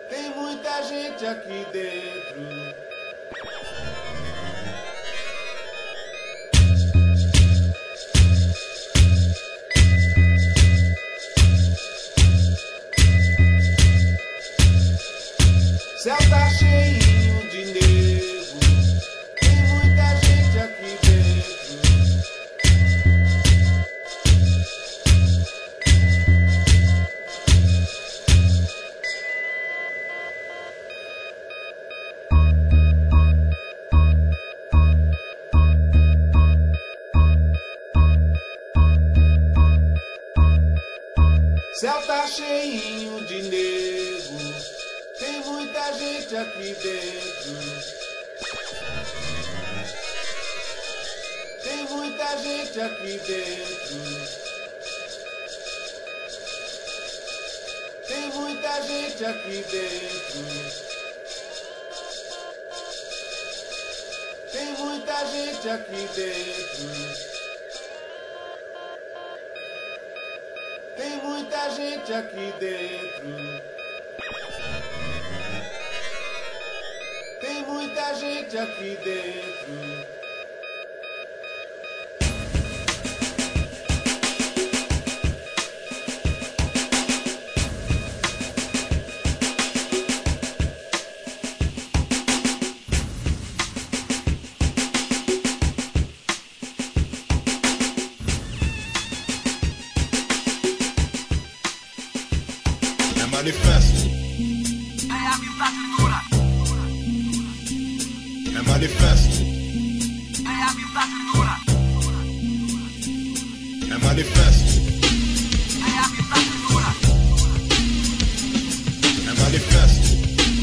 Tem muita gente aqui dentro. Céu tá cheinho de nego. Tem muita gente aqui dentro. Céu tá cheinho de nego. Tem muita gente aqui dentro. Tem muita gente aqui dentro. Tem muita gente aqui dentro. Tem muita gente aqui dentro. Tem muita gente aqui dentro. Tem muita gente aqui dentro. Manifesto. É manifesto. É manifesto. É manifesto.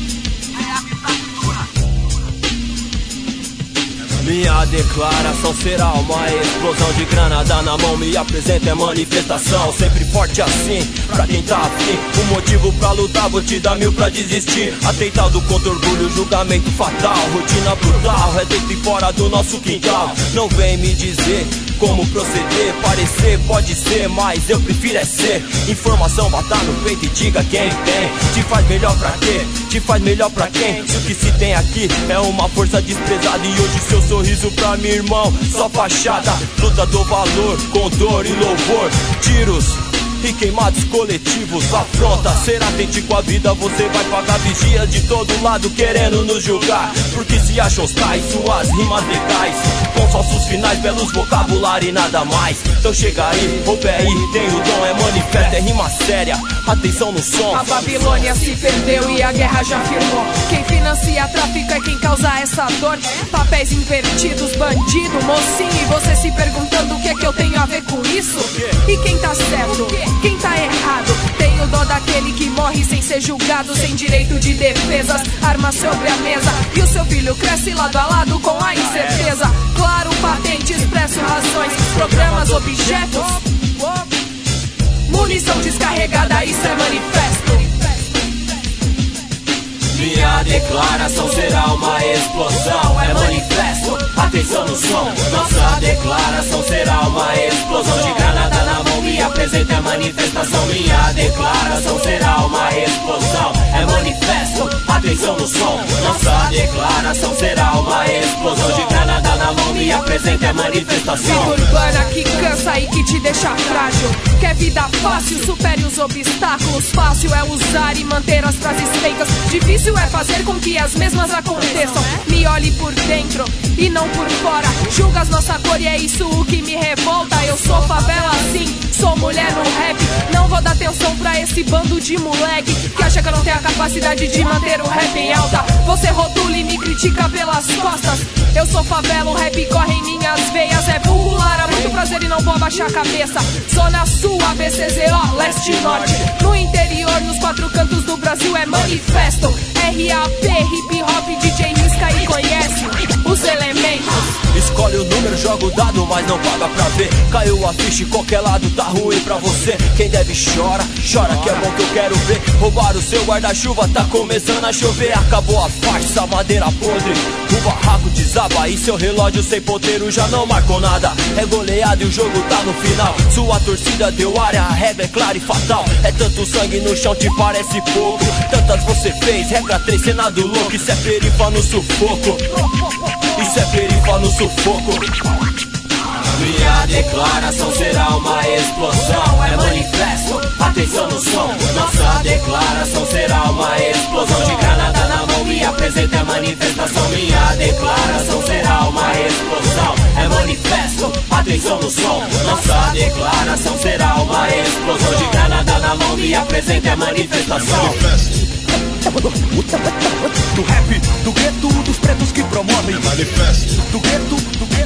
Minha declaração será uma explosão de granada na mão. Me apresenta é manifestação, sempre forte assim, pra quem tá afim. Um motivo pra lutar, vou te dar 1000 pra desistir. Atentado contra orgulho, julgamento fatal. Rotina brutal, é dentro e fora do nosso quintal. Não vem me dizer como proceder. Parecer pode ser, mas eu prefiro é ser. Informação bata no peito e diga quem tem. Te faz melhor pra quê? Te faz melhor pra quem? Se o que se tem aqui é uma força desprezada. E hoje seu sorriso pra mim, irmão, só fachada. Luta do valor, com dor e louvor. Tiros e queimados coletivos, afronta. Ser atente com a vida, você vai pagar vigia de todo lado querendo nos julgar. Porque se acham os tais, suas rimas legais, com falsos finais, belos vocabulário e nada mais. Então chega aí, ouve aí, tem o dom, é manifesto, é rima séria. Atenção no som. A Babilônia se perdeu e a guerra já firmou. Quem financia tráfico é quem causa essa dor. Papéis invertidos, bandido, mocinho. E você se perguntando o que é que eu tenho a ver com isso? E quem tá certo? Quem tá errado? Tenho dó daquele que morre sem ser julgado, sem direito de defesas, armas sobre a mesa. E o seu filho cresce lado a lado com a incerteza. Claro, patente, expresso razões, programas, objetos, munição descarregada, isso é manifesto. Minha declaração será uma explosão, é manifesto, atenção no som. Nossa declaração será uma explosão de granada na mão. Me apresenta a manifestação. Minha declaração será uma explosão, é manifesto, atenção no som. Nossa declaração será uma explosão de granada na mão. Me apresenta a manifestação. Vida urbana que cansa e que te deixa frágil. Quer vida fácil, supere os obstáculos. Fácil é usar e manter as frases feitas. Difícil é fazer com que as mesmas aconteçam. Me olhe por dentro e não por fora. Julgas nossa cor e é isso o que me revolta. Eu sou favela sim, sou mulher no rap. Não vou dar atenção pra esse bando de moleque que acha que eu não tenho a capacidade de manter o rap em alta. Você rotula e me critica pelas costas. Eu sou favela, o rap corre em minhas veias. É vulgo Lara, muito prazer e não vou abaixar a cabeça. Zona Sul, ABCZO, Leste e Norte. No interior, nos 4 cantos do Brasil é manifesto. RAP, hip hop, DJ Risca e conhece os elementos. Escolhe o número, joga o dado, mas não paga pra ver. Caiu a ficha em qualquer lado, tá ruim pra você. Quem deve chora, chora que é bom que eu quero ver. Roubar o seu guarda-chuva, tá começando a chover. Acabou a farsa, madeira podre, O barraco desaba e seu relógio sem ponteiro já não marcou nada. É goleado e o jogo tá no final. Sua torcida deu área, a regra é clara e fatal. É tanto sangue no chão, te parece pouco. Tantas você fez, regra 3, Senado louco. Isso é perifa no sufoco. Isso é perifa no sufoco. Minha declaração será uma explosão. É manifesto, atenção no som. Nossa declaração será uma explosão. De granada na mão, me apresenta a manifestação. Minha declaração será uma explosão. É manifesto, atenção no som. Nossa declaração será uma explosão. De granada na mão, me apresenta a manifestação. Do rap, do gueto, dos pretos que promovem. Manifesto. Do gueto,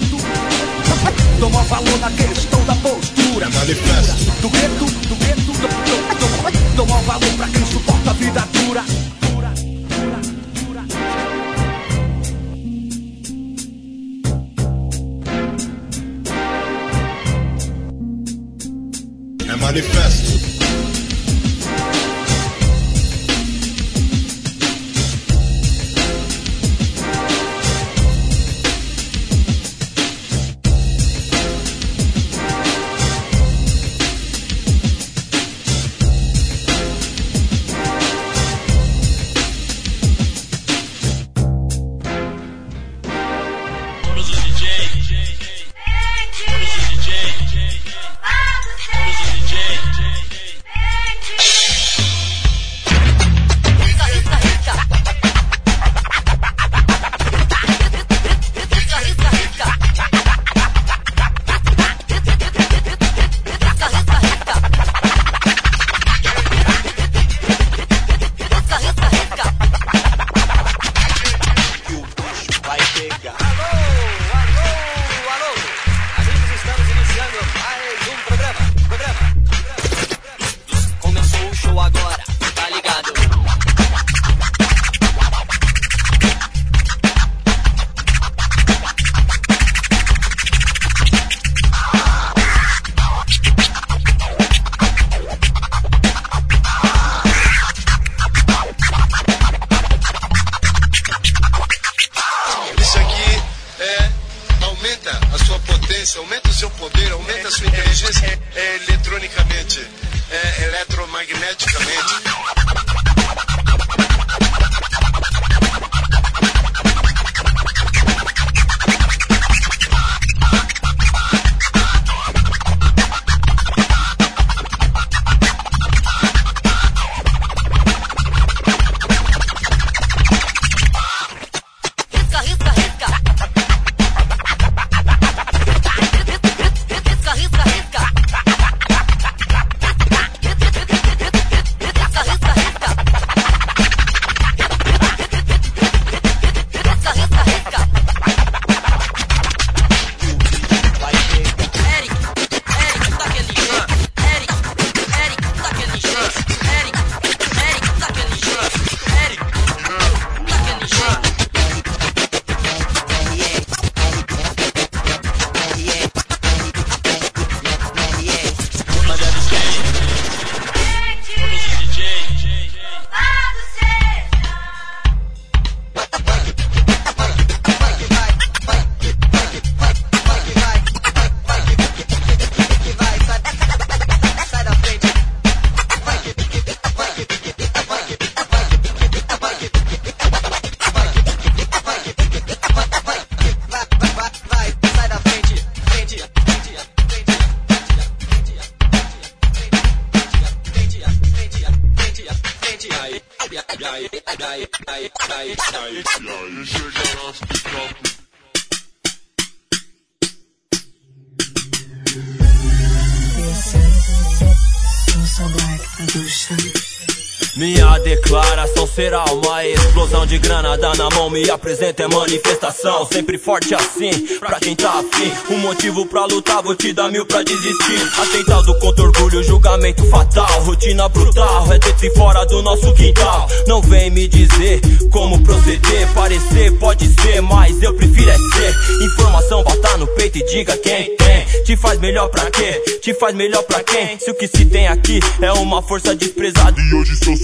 toma valor na questão da postura. Manifesto. Do gueto, toma valor pra quem suporta a vida dura. É manifesto. Aumenta o seu poder, aumenta a sua inteligência eletronicamente, eletromagneticamente. Minha declaração será uma explosão. De granada na mão, me apresenta é manifestação. Sempre forte assim, pra quem tá afim. Um motivo pra lutar, vou te dar 1000 pra desistir. Atentado contra orgulho, julgamento fatal. Rotina brutal, é dentro e fora do nosso quintal. Não vem me dizer como proceder. Parecer pode ser, mas eu prefiro é ser. Informação, bata no peito e diga quem tem. Te faz melhor pra quê? Te faz melhor pra quem? Se o que se tem aqui é uma força desprezada. E hoje sou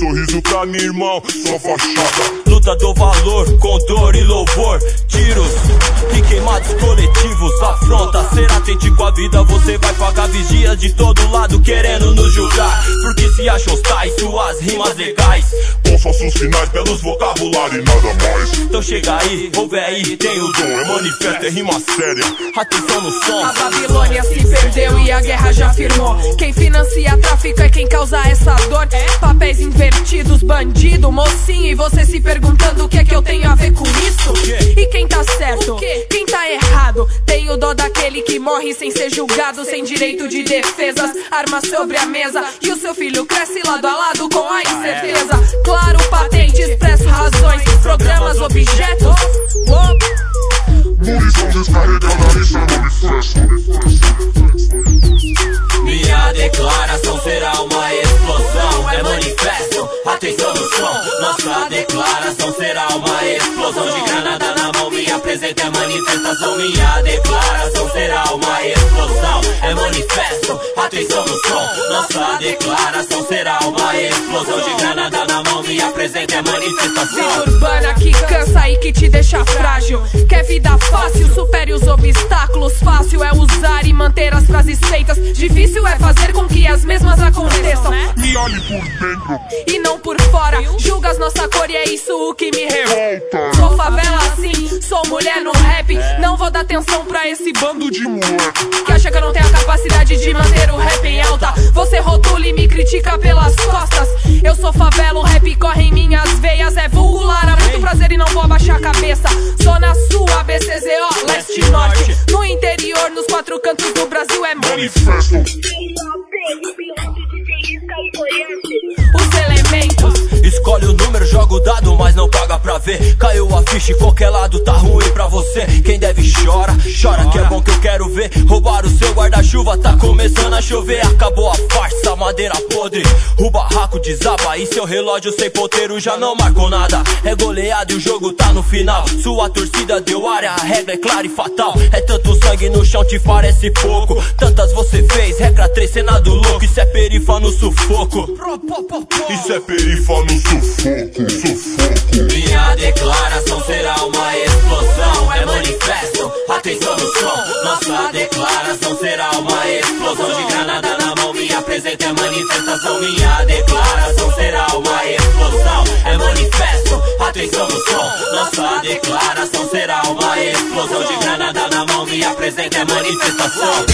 sorriso pra mim, irmão, só fachada. Luta do valor, com dor e louvor. Tiros e queimados coletivos. Afronta, ser atente com a vida. Você vai pagar vigias de todo lado querendo nos julgar, porque se acham tais suas rimas legais. Com sócios finais, belos vocabulário e nada mais. Então chega aí, ouve aí, tem o dom. É manifesto, é rima séria. Atenção no som. A Babilônia se perdeu e a guerra já firmou. Quem financia tráfico é quem causa essa dor. Papéis invertidos, bandido, mocinho. E você se perguntando o que é que eu tenho a ver com isso? E quem tá certo? Quem tá errado? Tenho dó daquele que morre sem ser julgado, sem direito de defesas, arma sobre a mesa. E o seu filho cresce lado a lado com a incerteza. Claro, patente, expresso razões, programas, objetos. Munição descarregada, isso é manifesto. Minha declaração será uma explosão, é manifesto, atenção no som. Nossa declaração será uma explosão. De granada na mão, me apresenta, é manifestação. Minha declaração será uma explosão, é manifesto, atenção no som. Nossa declaração será uma explosão. De granada na mão, me apresenta, é manifestação. Vida urbana que cansa e que te deixa frágil. Quer vida fácil, supere os obstáculos. Fácil é usar e manter as frases feitas. Difícil é fazer com que as mesmas aconteçam. Me olhe por dentro e não por fora. Julgas nossa cor e é isso o que me revolta. Sou favela assim, sou mulher no rap. Não vou dar atenção pra esse bando de moleque que acha que eu não tenho a capacidade de manter o rap em alta. Você rotula e me critica pelas costas. Eu sou favela, o rap corre em minhas veias. É vulgo Lara, muito prazer e não vou abaixar a cabeça. Sou na sua BCZO, leste e norte. No interior, nos quatro cantos do Brasil é manifesto. Os elementos. Escolhe o número, joga o dado, mas não paga pra ver. Caiu a ficha e qualquer lado tá ruim pra você. Quem deve chora, chora que é bom que eu quero ver. Roubar o seu guarda-chuva, tá começando a chover. Acabou a farsa, madeira podre. O barraco desaba e seu relógio sem ponteiro já não marcou nada. É goleado e o jogo tá no final. Sua torcida deu área, a regra é clara e fatal. É tanto sangue no chão, te parece pouco. Tantas você fez, regra 3, Senado louco. Isso é perifa no sufoco. Isso é perifa no sufoco, sufoco. Minha declaração será uma explosão, é manifesto, atenção no som. Nossa declaração será uma explosão. De granada na mão, me apresenta, é manifestação. Minha declaração será uma explosão, é manifesto, atenção no som. Nossa declaração será uma explosão. De granada na mão, me apresenta, é manifestação.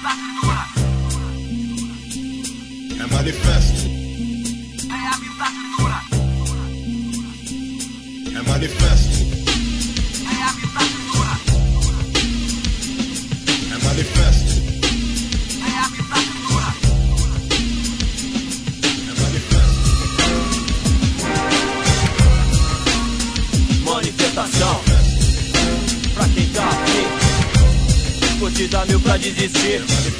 É manifesto. É manifesto. É manifesto. Manifestação pra quem tá afim, curtida mil pra desistir.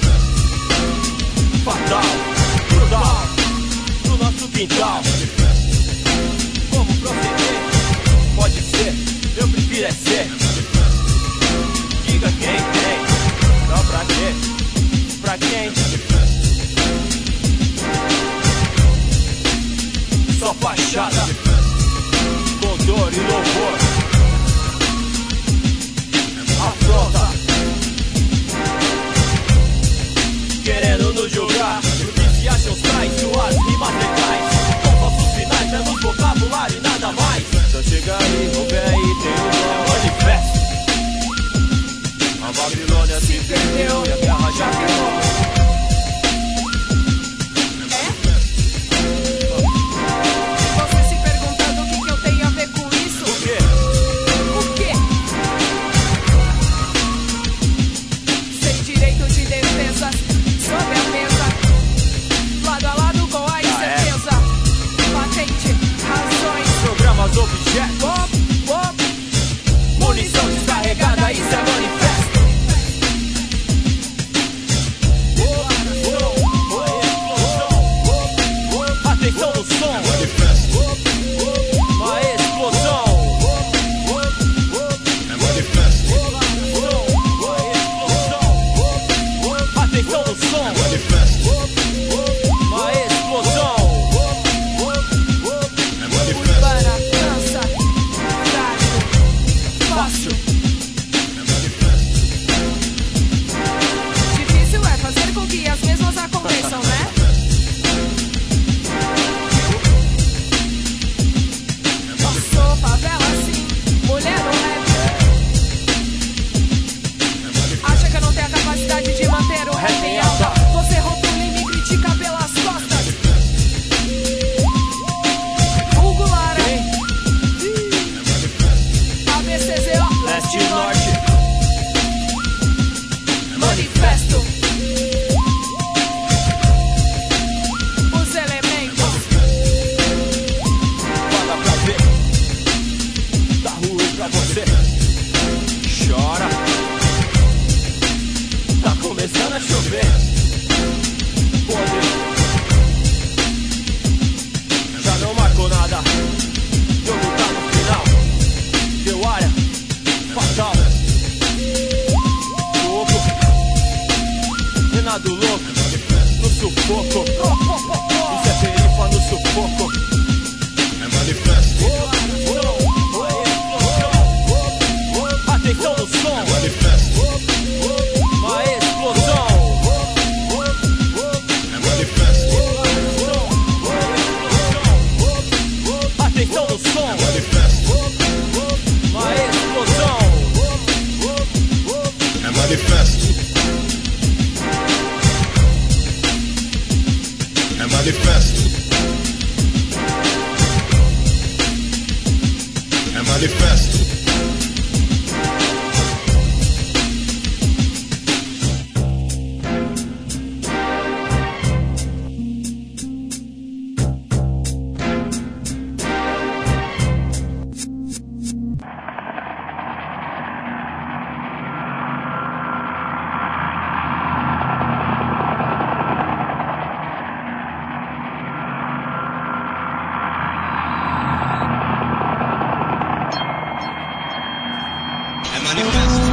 Fatal, brutal, no nosso quintal. Como proceder? Pode ser, eu prefiro é ser. Diga quem tem, não pra quê? Pra quem? Só fachada, com dor e louvor. Afronta, querendo nos julgar. O que se acham traz suas rimas legais, com falsos finais, menos vocabulário e nada mais. Então chega aí, vou ver aí, tem um manifesto. A Babilônia se perdeu e a guerra já acabou. Munição descarregada, isso é manifesto. Atenção no som, uma explosão. É manifesto. Atenção no som, É manifesto. uma explosão. É manifesto. Urbana, dança, frágil, fácil. É manifesto. Difícil é fazer com que as mesmas aconteçam, né? Passou favela assim, mulher no rap. Acha que eu não tenho a capacidade de manter o rap em alta? Você rotula e me critica pelas costas. Hugo Lara, ABCZO, Leste e norte, manifesto. Os elementos. paga pra ver. Tá ruim pra você, chora. Tá começando a chover. Podre, já não marcou nada. Jogo tá no final. Deu área, fatal. Louco, Renato louco, no sufoco. Isso é perifa no sufoco. É manifesto. Atenção no som, É manifesto. uma explosão. É manifesto. Atenção no som, É manifesto. uma explosão. É manifesto. É manifesto. É manifesto. É manifesto.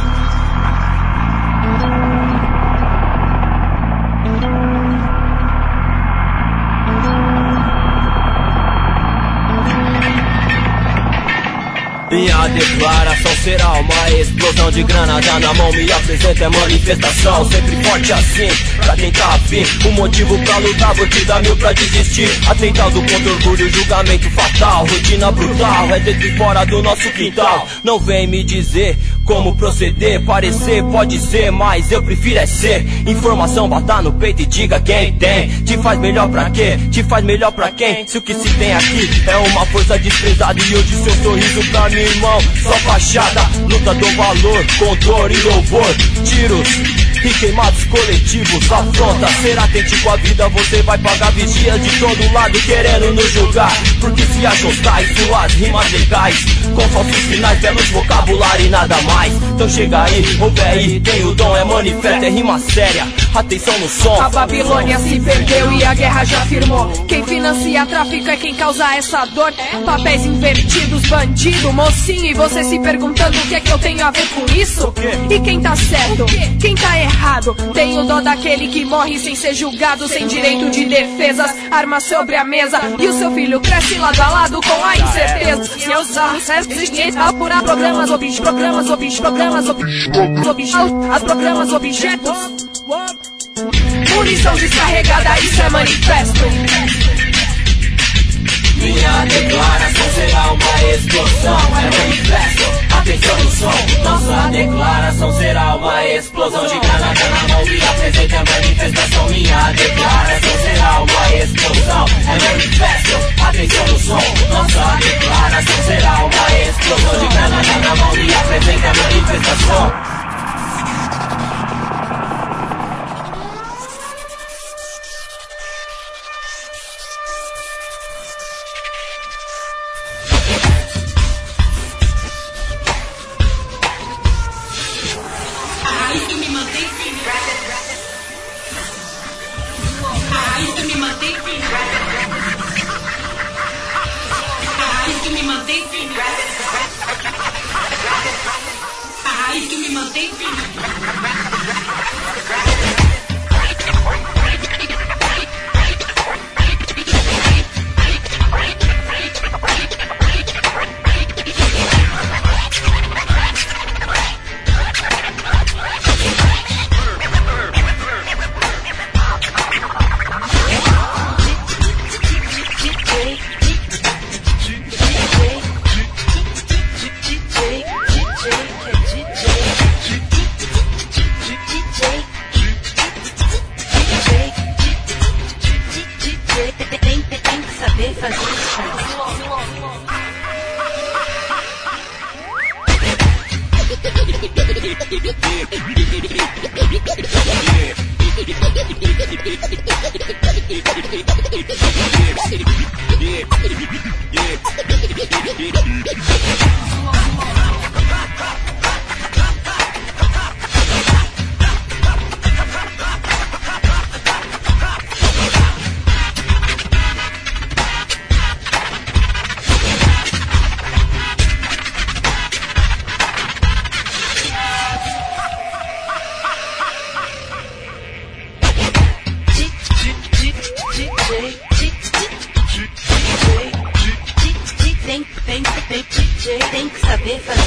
Minha declaração será uma explosão de granada na mão. Me apresenta é manifestação, sempre forte assim, pra quem tá afim. Um motivo pra lutar, vou te dar mil pra desistir. Atentado contra orgulho, julgamento fatal. Rotina brutal, é dentro e fora do nosso quintal. Não vem me dizer como proceder. Parecer pode ser, mas eu prefiro é ser. Informação bata no peito e diga quem tem. Te faz melhor pra quê? Te faz melhor pra quem? Se o que se tem aqui é uma força desprezada e eu de seu sorriso pra mim, irmão, só fachada. Luta do valor, controle e louvor. Tiros e queimados coletivos, afronta. Ser atente com a vida, você vai pagar vigias de todo lado querendo nos julgar. Porque se acham tais suas rimas legais, com falsos sinais, belos vocabulário e nada mais. Então chega aí, ouve aí, tem o dom, é manifesto, é rima séria. Atenção no som. A Babilônia se perdeu e a guerra já firmou. Quem financia tráfico é quem causa essa dor. Papéis invertidos, bandido, mocinho. E você se perguntando o que é que eu tenho a ver com isso? E quem tá certo? Quem tá errado? Tenho dó daquele que morre sem ser julgado, sem direito de defesas, armas sobre a mesa. E o seu filho cresce lado a lado com a incerteza. Se eu só apurar programas objetos. Munição descarregada, isso é manifesto. Minha declaração será uma explosão, é manifesto. Atenção no som. Nossa declaração será uma explosão de granada na mão e apresenta a manifestação. Minha declaração será uma explosão, é manifesto. Atenção no som. Nossa declaração será uma explosão de granada na mão e apresenta a manifestação. Tem que saber fazer.